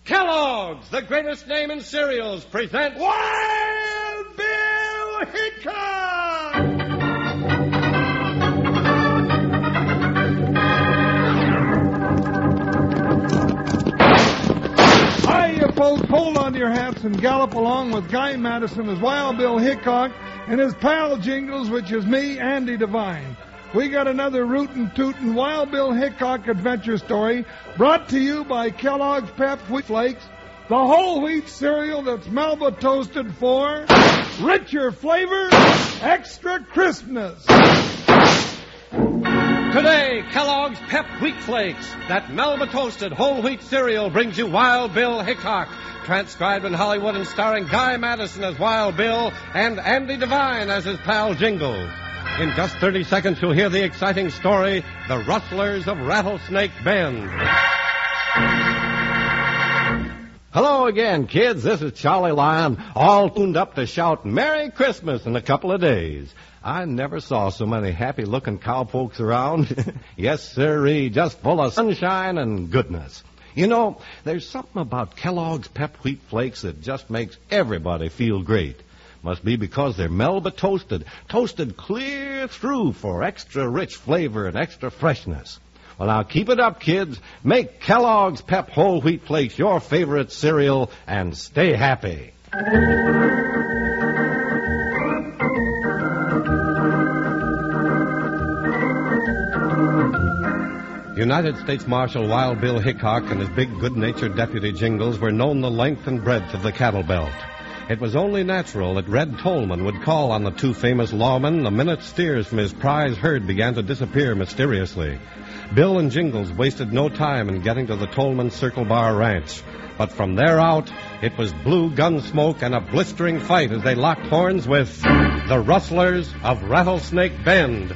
Kellogg's, the greatest name in cereals, presents Wild Bill Hickok! Hi, you folks, hold on to your hats and gallop along with Guy Madison as Wild Bill Hickok and his pal Jingles, which is me, Andy Devine. We got another rootin' tootin' Wild Bill Hickok adventure story brought to you by Kellogg's Pep Wheat Flakes, the whole wheat cereal that's Melba toasted for richer flavor, extra crispness. Today, Kellogg's Pep Wheat Flakes, that Melba toasted whole wheat cereal, brings you Wild Bill Hickok, transcribed in Hollywood and starring Guy Madison as Wild Bill and Andy Devine as his pal Jingles. In just 30 seconds, you'll hear the exciting story, The Rustlers of Rattlesnake Bend. Hello again, kids. This is Charlie Lyon, all tuned up to shout Merry Christmas in a couple of days. I never saw so many happy-looking cowpokes around. Yes, sirree, just full of sunshine and goodness. You know, there's something about Kellogg's Pep Wheat Flakes that just makes everybody feel great. Must be because they're Melba toasted clear through for extra rich flavor and extra freshness. Well, now keep it up, kids. Make Kellogg's Pep Whole Wheat Flakes your favorite cereal and stay happy. United States Marshal Wild Bill Hickok and his big, good-natured deputy Jingles were known the length and breadth of the cattle belt. It was only natural that Red Tolman would call on the two famous lawmen the minute steers from his prize herd began to disappear mysteriously. Bill and Jingles wasted no time in getting to the Tolman Circle Bar Ranch. But from there out, it was blue gun smoke and a blistering fight as they locked horns with the Rustlers of Rattlesnake Bend.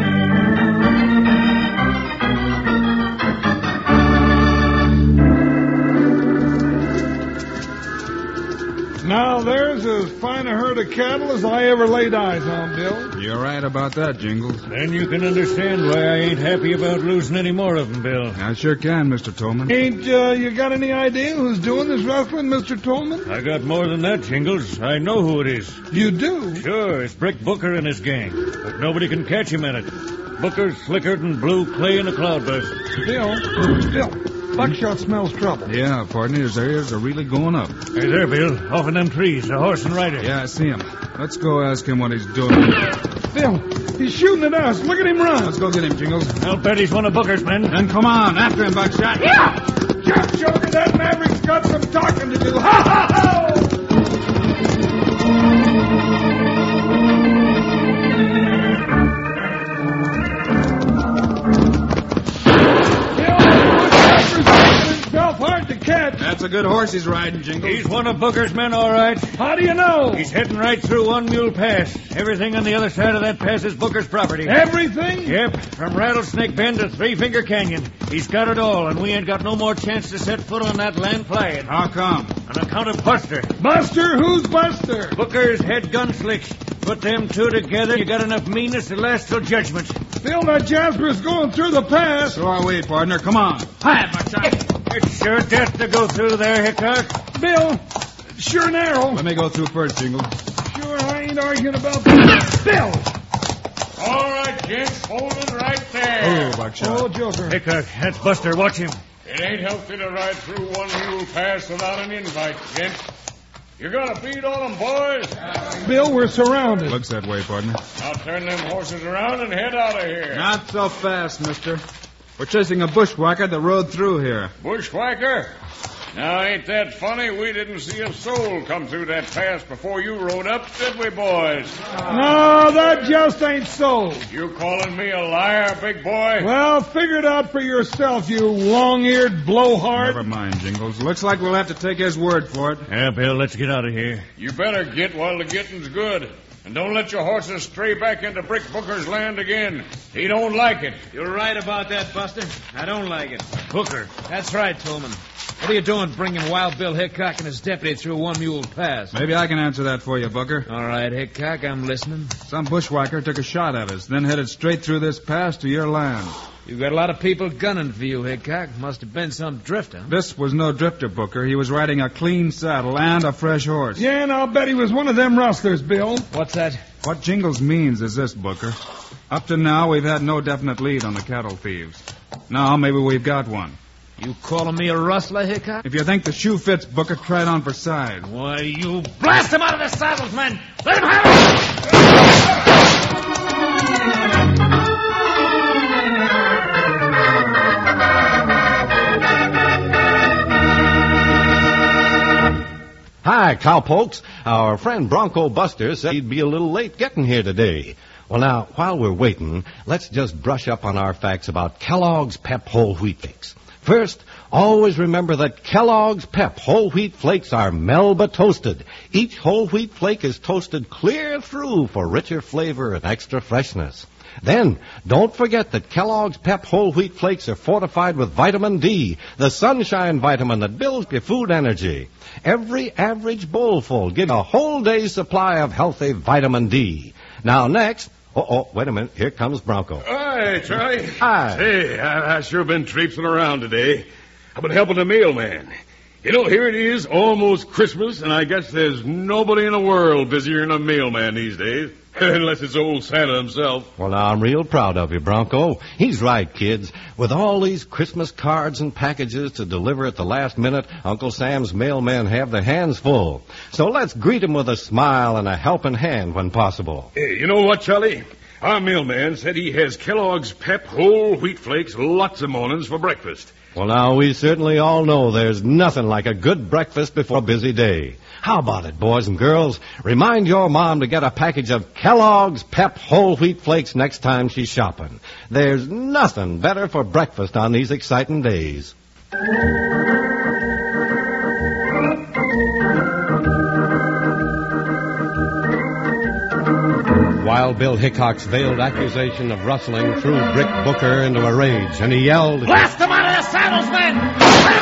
Now, there's as fine a herd of cattle as I ever laid eyes on, Bill. You're right about that, Jingles. Then you can understand why I ain't happy about losing any more of them, Bill. I sure can, Mr. Tolman. Ain't you got any idea who's doing this rustling, Mr. Tolman? I got more than that, Jingles. I know who it is. You do? Sure, it's Brick Booker and his gang. But nobody can catch him in it. Booker's slicker than blue clay in a cloudburst. Bill, Buckshot smells trouble. Yeah, partner, his ears are really going up. Hey there, Bill. Off in them trees, a horse and rider. Yeah, I see him. Let's go ask him what he's doing. Bill, he's shooting at us. Look at him run. Let's go get him, Jingles. I'll bet he's one of Booker's men. Then come on, after him, Buckshot. Yeah! Just joking, that maverick's got some talking to do. Ha, ha, ha! Hard to catch. That's a good horse he's riding, Jingles. He's one of Booker's men, all right. How do you know? He's heading right through One Mule Pass. Everything on the other side of that pass is Booker's property. Everything? Yep, from Rattlesnake Bend to Three Finger Canyon. He's got it all, and we ain't got no more chance to set foot on that land flying. How come? On account of Buster. Buster? Who's Buster? Booker's head gunslicks. Put them two together, you got enough meanness to last till judgment. Bill, that Jasper's going through the pass. So are we, partner. Come on. Hi, Buckshot. It's sure death to go through there, Hickok. Bill, sure narrow. Let me go through first, Jingles. Sure, I ain't arguing about that. Bill! All right, gents, hold it right there. Oh, Buckshot. Oh, Joker. Hickok, that's Buster. Watch him. It ain't healthy to ride through One Mule Pass without an invite, gents. You got a bead on them, boys? Bill, we're surrounded. Looks that way, partner. Now turn them horses around and head out of here. Not so fast, mister. We're chasing a bushwhacker that rode through here. Bushwhacker? Now, ain't that funny? We didn't see a soul come through that pass before you rode up, did we, boys? No, that just ain't so. You calling me a liar, big boy? Well, figure it out for yourself, you long-eared blowhard. Never mind, Jingles. Looks like we'll have to take his word for it. Yeah, Bill, let's get out of here. You better get while the getting's good. And don't let your horses stray back into Brick Booker's land again. He don't like it. You're right about that, Buster. I don't like it. Booker. That's right, Tolman. What are you doing bringing Wild Bill Hickok and his deputy through One Mule Pass? Maybe I can answer that for you, Booker. All right, Hickok, I'm listening. Some bushwhacker took a shot at us, then headed straight through this pass to your land. You got a lot of people gunning for you, Hickok. Must have been some drifter. This was no drifter, Booker. He was riding a clean saddle and a fresh horse. Yeah, and I'll bet he was one of them rustlers, Bill. What's that? What Jingles means is this, Booker. Up to now, we've had no definite lead on the cattle thieves. Now, maybe we've got one. You calling me a rustler, Hickok? If you think the shoe fits, Booker, try it on for size. Why, you blast him out of the saddles, men! Let him have it! Hi, cowpokes. Our friend Bronco Buster said he'd be a little late getting here today. Well, now, while we're waiting, let's just brush up on our facts about Kellogg's Pep Whole Wheat Flakes. First, always remember that Kellogg's Pep Whole Wheat Flakes are Melba toasted. Each whole wheat flake is toasted clear through for richer flavor and extra freshness. Then, don't forget that Kellogg's Pep Whole Wheat Flakes are fortified with vitamin D, the sunshine vitamin that builds your food energy. Every average bowlful gives a whole day's supply of healthy vitamin D. Now, next... wait a minute. Here comes Bronco. Hi, Charlie. Hi. Hey, I sure been traipsing around today. I've been helping the mailman. You know, here it is, almost Christmas, and I guess there's nobody in the world busier than a mailman these days. Unless it's old Santa himself. Well, now, I'm real proud of you, Bronco. He's right, kids. With all these Christmas cards and packages to deliver at the last minute, Uncle Sam's mailmen have their hands full. So let's greet him with a smile and a helping hand when possible. Hey, you know what, Charlie? Our mailman said he has Kellogg's Pep Whole Wheat Flakes lots of mornings for breakfast. Well, now, we certainly all know there's nothing like a good breakfast before a busy day. How about it, boys and girls? Remind your mom to get a package of Kellogg's Pep Whole Wheat Flakes next time she's shopping. There's nothing better for breakfast on these exciting days. Wild Bill Hickok's veiled accusation of rustling threw Brick Booker into a rage, and he yelled, Blast him out of the saddles, men!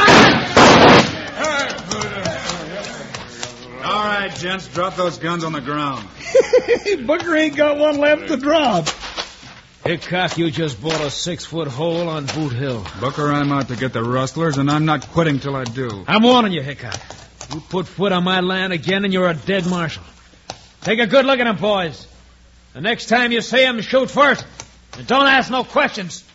All right, gents, drop those guns on the ground. Booker ain't got one left to drop. Hickok, you just bought a 6-foot hole on Boot Hill. Booker, I'm out to get the rustlers, and I'm not quitting till I do. I'm warning you, Hickok. You put foot on my land again, and you're a dead marshal. Take a good look at him, boys. The next time you see him, shoot first. And don't ask no questions.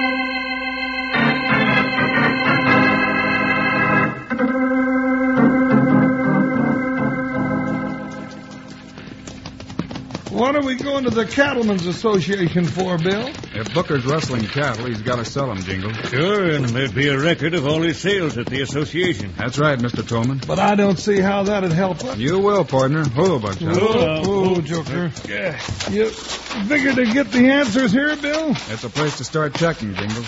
What are we going to the Cattlemen's Association for, Bill? If Booker's rustling cattle, he's got to sell them, Jingles. Sure, and there'd be a record of all his sales at the association. That's right, Mr. Tolman. But I don't see how that'd help us. You will, partner. Whoa, Buckshot. Oh, Joker. You figure to get the answers here, Bill? It's a place to start checking, Jingles.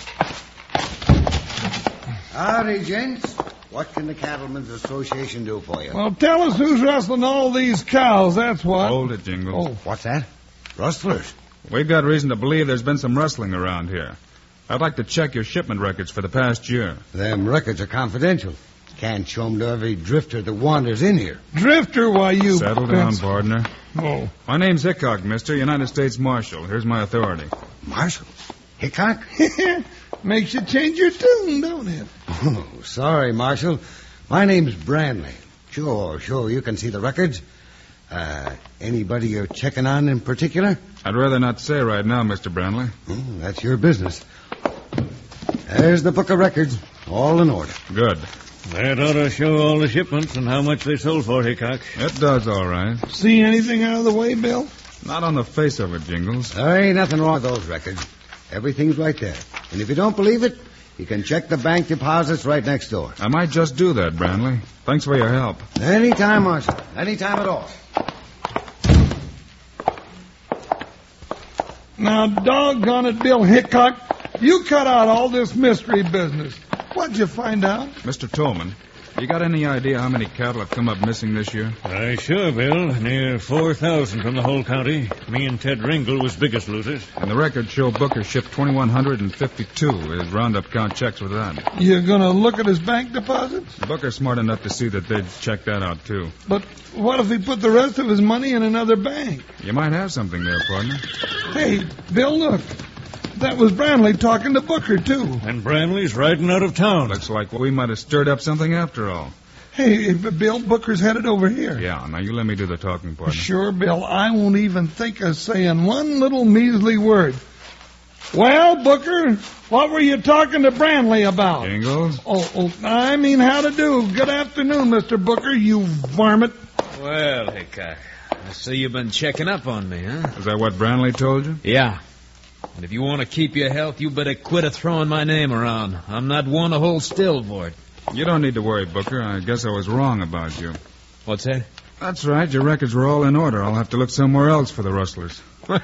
Howdy, gents. What can the Cattlemen's Association do for you? Well, tell us who's rustling all these cows, that's what. Hold it, Jingles. Oh, What's that? Rustlers? We've got reason to believe there's been some rustling around here. I'd like to check your shipment records for the past year. Them records are confidential. Can't show 'em to every drifter that wanders in here. Drifter, why you... Settle down, partner. Oh. My name's Hickok, mister, United States Marshal. Here's my authority. Marshal? Hickok? Makes you change your tune, don't it? Oh, sorry, Marshal. My name's Branley. Sure, you can see the records. Anybody you're checking on in particular? I'd rather not say right now, Mr. Branley. Oh, that's your business. There's the book of records, all in order. Good. That ought to show all the shipments and how much they sold for, Hickok. It does, all right. See anything out of the way, Bill? Not on the face of it, Jingles. There ain't nothing wrong with those records. Everything's right there. And if you don't believe it, you can check the bank deposits right next door. I might just do that, Branley. Thanks for your help. Anytime, Marshal. Anytime at all. Now, doggone it, Bill Hickok. You cut out all this mystery business. What'd you find out? Mr. Tolman, you got any idea how many cattle have come up missing this year? Sure, Bill. Near 4,000 from the whole county. Me and Ted Ringle was biggest losers. And the records show Booker shipped 2,152. His roundup count checks with that. You gonna look at his bank deposits? Booker's smart enough to see that they'd check that out, too. But what if he put the rest of his money in another bank? You might have something there, partner. Hey, Bill, look. That was Brantley talking to Booker, too. And Brantley's riding out of town. Looks like we might have stirred up something after all. Hey, Bill, Booker's headed over here. Yeah, now you let me do the talking, partner. Sure, Bill. I won't even think of saying one little measly word. Well, Booker, what were you talking to Brantley about? Jingles? Oh, I mean how to do. Good afternoon, Mr. Booker, you varmint. Well, Hickok, I see you've been checking up on me, huh? Is that what Brantley told you? Yeah. And if you want to keep your health, you better quit throwing my name around. I'm not one to hold still for it. You don't need to worry, Booker. I guess I was wrong about you. What's that? That's right. Your records were all in order. I'll have to look somewhere else for the rustlers.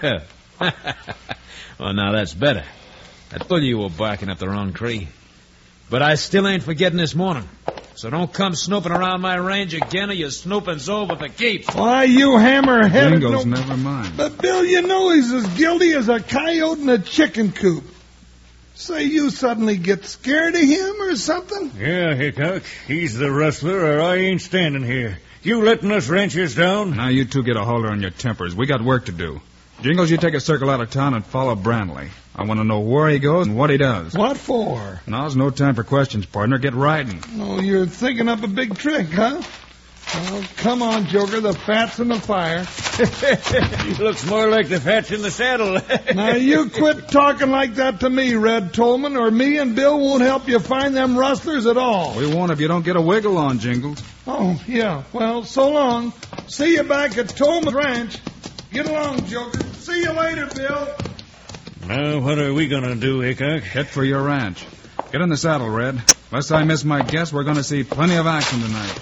Well, now that's better. I told you were barking up the wrong tree. But I still ain't forgetting this morning. So don't come snooping around my range again or your snooping's over for keeps. Why, you hammerhead. Jingles, never mind. But, Bill, you know he's as guilty as a coyote in a chicken coop. Say you suddenly get scared of him or something? Yeah, Hickok. He's the rustler, or I ain't standing here. You letting us ranchers down? Now you two get a halter on your tempers. We got work to do. Jingles, you take a circle out of town and follow Brantley. I want to know where he goes and what he does. What for? Now's no time for questions, partner. Get riding. Oh, you're thinking up a big trick, huh? Well, come on, Joker. The fat's in the fire. He looks more like the fat's in the saddle. Now, you quit talking like that to me, Red Tolman, or me and Bill won't help you find them rustlers at all. We won't if you don't get a wiggle on, Jingles. Oh, yeah. Well, so long. See you back at Tolman's Ranch. Get along, Joker. See you later, Bill. Now, what are we going to do, Hickok? Head for your ranch. Get in the saddle, Red. Unless I miss my guess, we're going to see plenty of action tonight.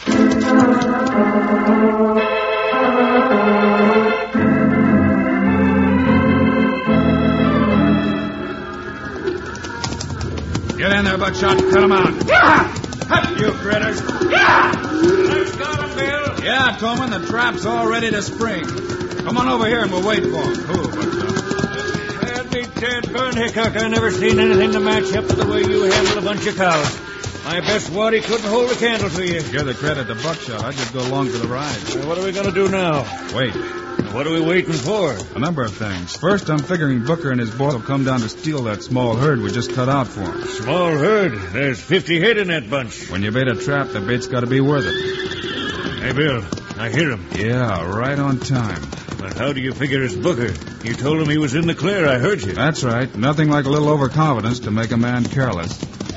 Get in there, Buckshot. Cut him out. Yeah! You critters. Yeah! Let's got him, Bill. Yeah, Tolman, the trap's all ready to spring. Come on over here and we'll wait for him. Cool, Buckshot. I'd be dead burned, Hickok. I never seen anything to match up to the way you handle a bunch of cows. My best waddy couldn't hold a candle to you. Give the credit to Buckshot. I just go along for the ride. Well, what are we going to do now? Wait. What are we waiting for? A number of things. First, I'm figuring Booker and his boys will come down to steal that small herd we just cut out for him. Small herd? There's 50 head in that bunch. When you bait a trap, the bait's got to be worth it. Hey, Bill, I hear him. Yeah, right on time. But how do you figure it's Booker? You told him he was in the clear. I heard you. That's right. Nothing like a little overconfidence to make a man careless.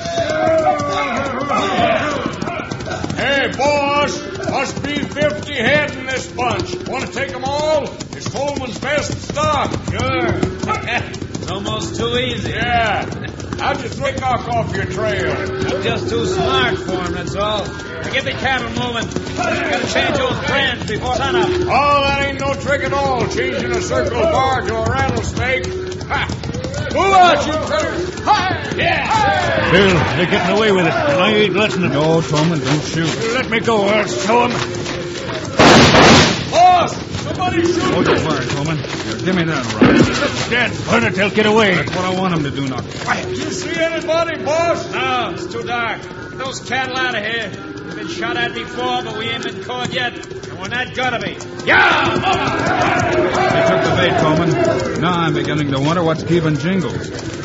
Hey, boss! Must be 50 head in this bunch. Want to take them all? It's Coleman's best stock. Sure. It's almost too easy. Yeah. How'd you throw Hickok off your trail? I'm just too smart for him, that's all. Now get the cattle moving. Gotta change those brands before sunup. Oh, that ain't no trick at all, changing a circle bar to a rattlesnake. Ha! Move out, you critters! Hi! Yeah! Bill, they're getting away with it, and I ain't letting them. No, Tolman, don't shoot. Let me go, I'll show him. Boss! Somebody shoot Hold me! your fire, Tolman. Here, give me that rod. Dead. Burn it, they'll get away. That's what I want him to do now. Quiet. Did you see anybody, boss? No, it's too dark. Get those cattle out of here. We've been shot at before, but we ain't been caught yet. And we're not gonna be. Yeah! They took the bait, Tolman. Now I'm beginning to wonder what's keeping Jingles.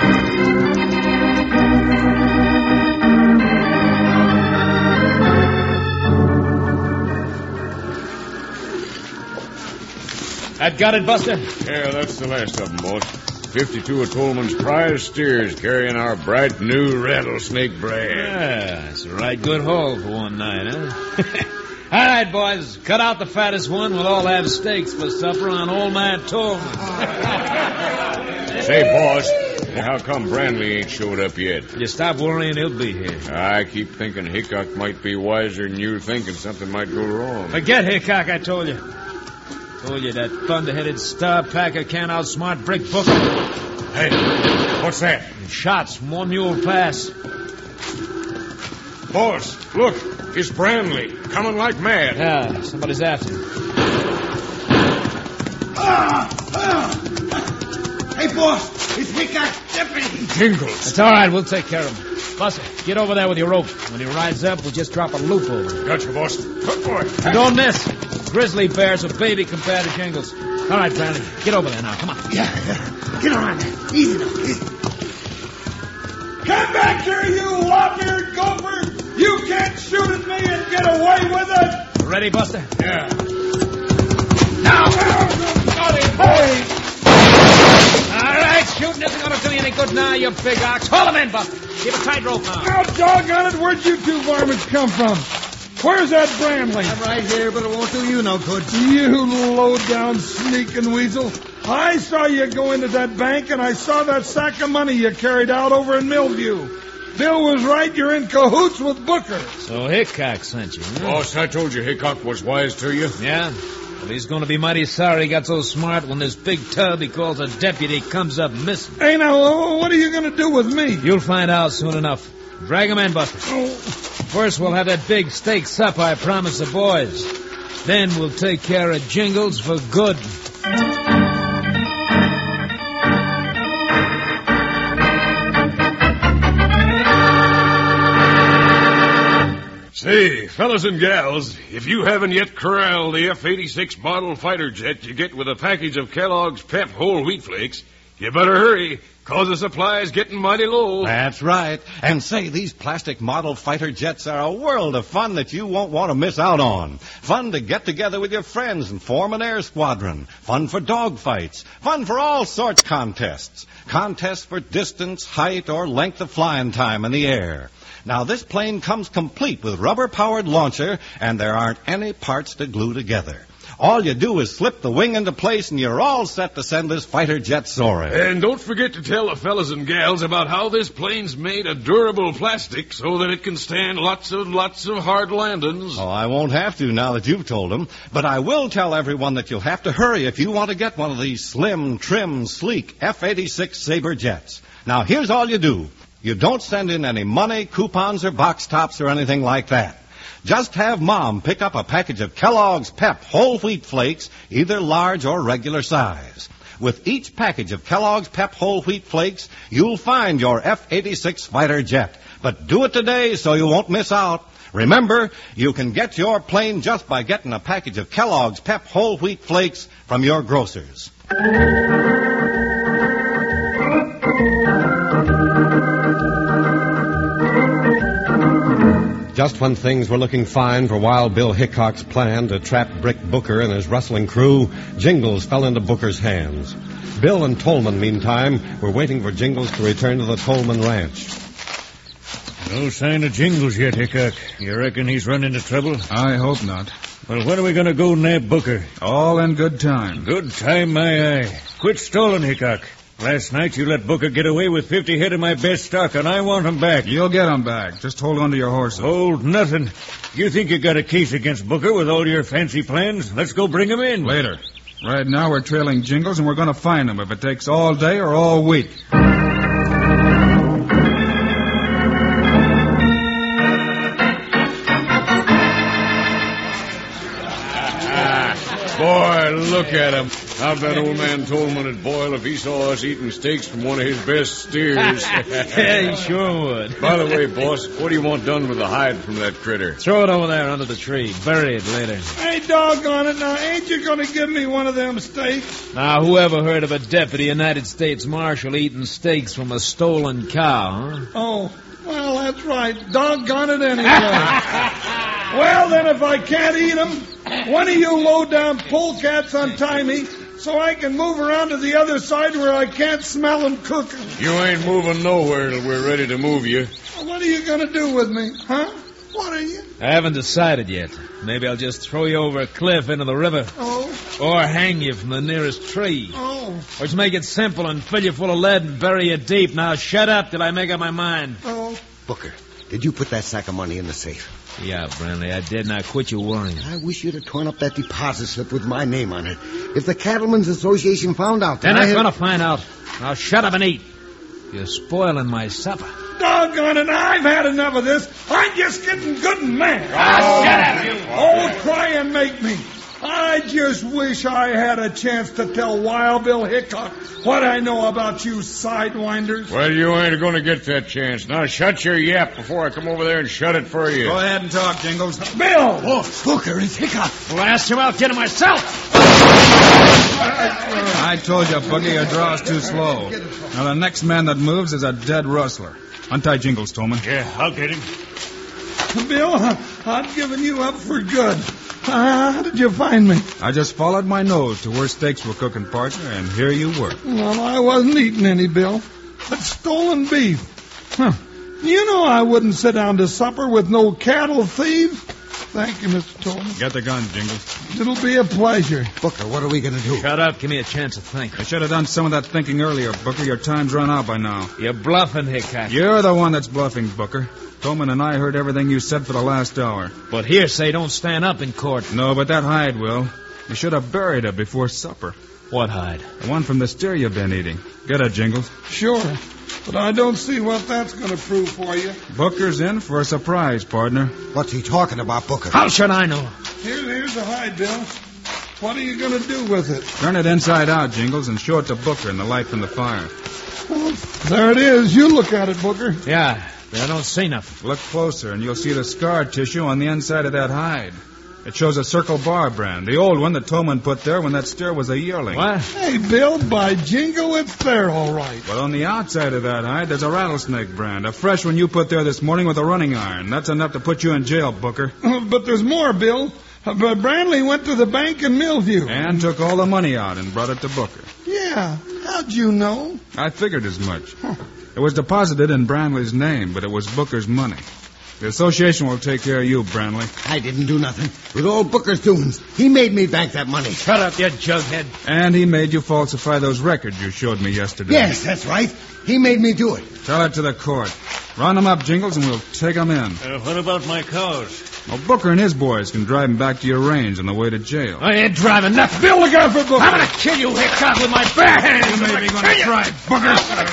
That got it, Buster? Yeah, that's the last of them, boss. 52 of Coleman's prize steers carrying our bright new rattlesnake brand. Yeah, it's a right good haul for one night, huh? All right, boys, cut out the fattest one. We'll all have steaks for supper on Old Man Tolman. Say, boss, how come Brantley ain't showed up yet? You stop worrying, he'll be here. I keep thinking Hickok might be wiser than you thinking something might go wrong. Forget Hickok, I told you. Told you that thunder-headed star-packer can't outsmart Brick Booker. Hey, what's that? Shots from One Mule Pass. Boss, look, it's Brantley, coming like mad. Yeah, somebody's after him. Hey, boss, it's Hickok Deputy. Jingles. It's all right, we'll take care of him. Buster, get over there with your rope. When he rides up, we'll just drop a loop over him. Gotcha, boss. Good boy. And don't miss. Grizzly bear's a baby compared to Jingles. All right, Bradley. Get over there now. Come on. Yeah. Get around there. Easy now. Easy. Come back here, you lop-eared gopher! You can't shoot at me and get away with it! Ready, Buster? Yeah. Now, got him! Hey! All right, shooting isn't going to do you any good now, you big ox. Hold him in, Buster. Keep a tight rope now. Now, doggone it, where'd you two varmints come from? Where's that Brandley? I'm right here, but it won't do you no good. You low-down sneaking weasel. I saw you go into that bank, and I saw that sack of money you carried out over in Millview. Bill was right, you're in cahoots with Booker. So Hickok sent you, huh? Boss, I told you Hickok was wise to you. Yeah? Well, he's going to be mighty sorry he got so smart when this big tub he calls a deputy comes up missing. Hey, now, what are you going to do with me? You'll find out soon enough. Drag him in, Buster. Oh. First, we'll have that big steak supper I promised the boys. Then we'll take care of Jingles for good. Say, fellas and gals, if you haven't yet corralled the F-86 model fighter jet you get with a package of Kellogg's Pep whole wheat flakes, you better hurry, 'cause the supply's getting mighty low. That's right. And say, these plastic model fighter jets are a world of fun that you won't want to miss out on. Fun to get together with your friends and form an air squadron. Fun for dogfights. Fun for all sorts of contests. Contests for distance, height, or length of flying time in the air. Now, this plane comes complete with rubber-powered launcher, and there aren't any parts to glue together. All you do is slip the wing into place, and you're all set to send this fighter jet soaring. And don't forget to tell the fellas and gals about how this plane's made of durable plastic so that it can stand lots of hard landings. Oh, I won't have to now that you've told them. But I will tell everyone that you'll have to hurry if you want to get one of these slim, trim, sleek F-86 Sabre jets. Now, here's all you do. You don't send in any money, coupons, or box tops or anything like that. Just have Mom pick up a package of Kellogg's Pep whole wheat flakes, either large or regular size. With each package of Kellogg's Pep whole wheat flakes, you'll find your F-86 fighter jet. But do it today so you won't miss out. Remember, you can get your plane just by getting a package of Kellogg's Pep whole wheat flakes from your grocers. Just when things were looking fine for Wild Bill Hickok's plan to trap Brick Booker and his rustling crew, Jingles fell into Booker's hands. Bill and Tolman, meantime, were waiting for Jingles to return to the Tolman ranch. No sign of Jingles yet, Hickok. You reckon he's run into trouble? I hope not. Well, when are we going to go nab Booker? All in good time. Good time, my eye. Quit stalling, Hickok. Last night you let Booker get away with 50 head of my best stock, and I want him back. You'll get him back. Just hold on to your horses. Hold nothing. You think you got a case against Booker with all your fancy plans? Let's go bring him in. Later. Right now we're trailing Jingles, and we're going to find him if it takes all day or all week. Boy, look at him. How'd that old man Tolman would boil if he saw us eating steaks from one of his best steers? Yeah, he sure would. By the way, boss, what do you want done with the hide from that critter? Throw it over there under the tree. Bury it later. Hey, doggone it, now, ain't you going to give me one of them steaks? Now, whoever heard of a deputy United States Marshal eating steaks from a stolen cow, huh? Oh, well, that's right. Doggone it anyway. Well, then, if I can't eat them, one of you low-down polecats untie me so I can move around to the other side where I can't smell them cooking. You ain't moving nowhere till we're ready to move you. What are you going to do with me, huh? What are you? I haven't decided yet. Maybe I'll just throw you over a cliff into the river. Oh. Or hang you from the nearest tree. Oh. Or just make it simple and fill you full of lead and bury you deep. Now shut up till I make up my mind. Oh. Booker, did you put that sack of money in the safe? Yeah, Brantley, I did. Now quit your worrying. I wish you'd have torn up that deposit slip with my name on it. If the Cattlemen's Association found out... They're not going to find out. Now shut up and eat. You're spoiling my supper. Doggone it, I've had enough of this. I'm just getting good and mad. Shut up, you. Oh, try and make me. I just wish I had a chance to tell Wild Bill Hickok what I know about you sidewinders. Well, you ain't going to get that chance. Now shut your yap before I come over there and shut it for you. Go ahead and talk, Jingles. Bill! Oh, Booker, it's Hickok. Blast him, I'll get him myself. I told you, Boogie, your draw's too slow. Now, the next man that moves is a dead rustler. Untie Jingles, Tolman. Yeah, I'll get him. Bill, I've given you up for good. How did you find me? I just followed my nose to where steaks were cooking, partner, and here you were. Well, I wasn't eating any, Bill. But stolen beef. Huh. You know I wouldn't sit down to supper with no cattle thief. Thank you, Mr. Tolman. Get the gun, Jingles. It'll be a pleasure. Booker, what are we going to do? Shut up. Give me a chance to think. I should have done some of that thinking earlier, Booker. Your time's run out by now. You're bluffing, Hickok. You're the one that's bluffing, Booker. Tolman and I heard everything you said for the last hour. But hearsay don't stand up in court. No, but that hide will. You should have buried it before supper. What hide? The one from the steer you've been eating. Get it, Jingles. Sure. But I don't see what that's going to prove for you. Booker's in for a surprise, partner. What's he talking about, Booker? How should I know? Here's the hide, Bill. What are you going to do with it? Turn it inside out, Jingles, and show it to Booker in the light from the fire. Well, there it is. You look at it, Booker. Yeah, but I don't see nothing. Look closer, and you'll see the scar tissue on the inside of that hide. It shows a Circle Bar brand, the old one that Tolman put there when that steer was a yearling. What? Hey, Bill, by jingo, it's there, all right. But on the outside of that hide, there's a Rattlesnake brand, a fresh one you put there this morning with a running iron. That's enough to put you in jail, Booker. But there's more, Bill. But Brantley went to the bank in Millview. And took all the money out and brought it to Booker. Yeah. How'd you know? I figured as much. It was deposited in Brantley's name, but it was Booker's money. The association will take care of you, Brantley. I didn't do nothing. It was all Booker's doings. He made me bank that money. Shut up, you jughead. And he made you falsify those records you showed me yesterday. Yes, that's right. He made me do it. Tell it to the court. Round them up, Jingles, and we'll take them in. What about my cows? Well, Booker and his boys can drive him back to your range on the way to jail. I ain't driving nothing. Bill, look out for Booker. I'm going to kill you, Hickok, with my bare hands. You may be going to try, Booker.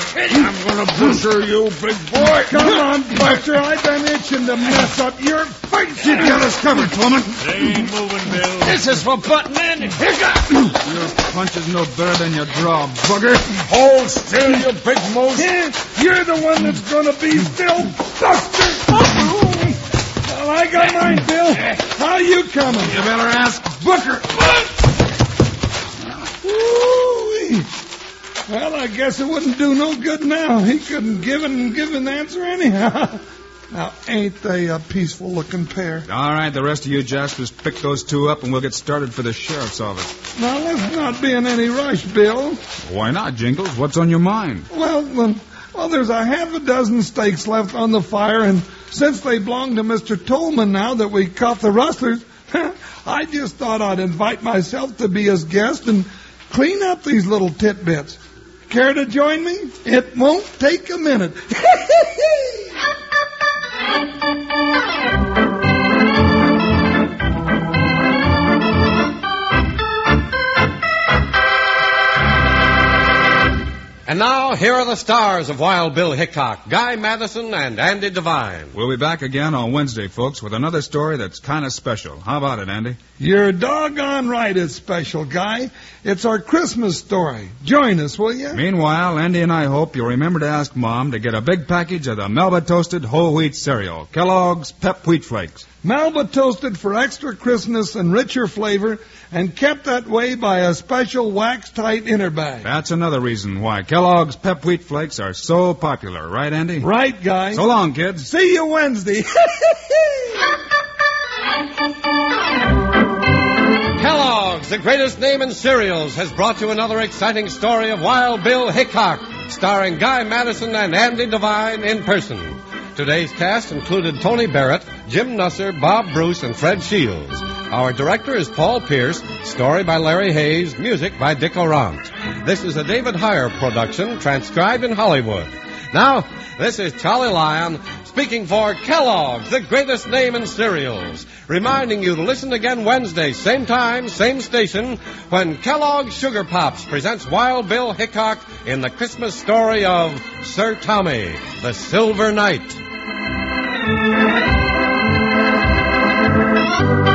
I'm going to butcher you, big boy. Come on, Buster. I've been itching to mess up your face. Keep the others covered, Tolman. They ain't moving, Bill. This is for butting in. Hickok! Your punch is no better than your draw, Booger. Hold still, you big moose. You're the one that's going to be Bill Buster. Well, I got mine, Bill. How you coming? You better ask Booker. Ooh-wee. Well, I guess it wouldn't do no good now. He couldn't give an answer anyhow. Now, ain't they a peaceful-looking pair? All right, the rest of you Jaspers pick those two up and we'll get started for the sheriff's office. Now, let's not be in any rush, Bill. Why not, Jingles? What's on your mind? Well, there's a half a dozen steaks left on the fire, and since they belong to Mr. Tolman now that we caught the rustlers, I just thought I'd invite myself to be his guest and clean up these little titbits. Care to join me? It won't take a minute. And now, here are the stars of Wild Bill Hickok, Guy Madison and Andy Devine. We'll be back again on Wednesday, folks, with another story that's kind of special. How about it, Andy? You're doggone right it's special, Guy. It's our Christmas story. Join us, will you? Meanwhile, Andy and I hope you'll remember to ask Mom to get a big package of the Melba Toasted Whole Wheat Cereal, Kellogg's Pep Wheat Flakes. Melba toasted for extra crispness and richer flavor, and kept that way by a special wax-tight inner bag. That's another reason why Kellogg's Pep Wheat Flakes are so popular, right, Andy? Right, Guy. So long, kids. See you Wednesday. Kellogg's, the greatest name in cereals, has brought you another exciting story of Wild Bill Hickok, starring Guy Madison and Andy Devine in person. Today's cast included Tony Barrett, Jim Nusser, Bob Bruce, and Fred Shields. Our director is Paul Pierce, story by Larry Hayes, music by Dick Orant. This is a David Heyer production, transcribed in Hollywood. Now, this is Charlie Lyon, speaking for Kellogg's, the greatest name in cereals, reminding you to listen again Wednesday, same time, same station, when Kellogg's Sugar Pops presents Wild Bill Hickok in the Christmas story of Sir Tommy, the Silver Knight.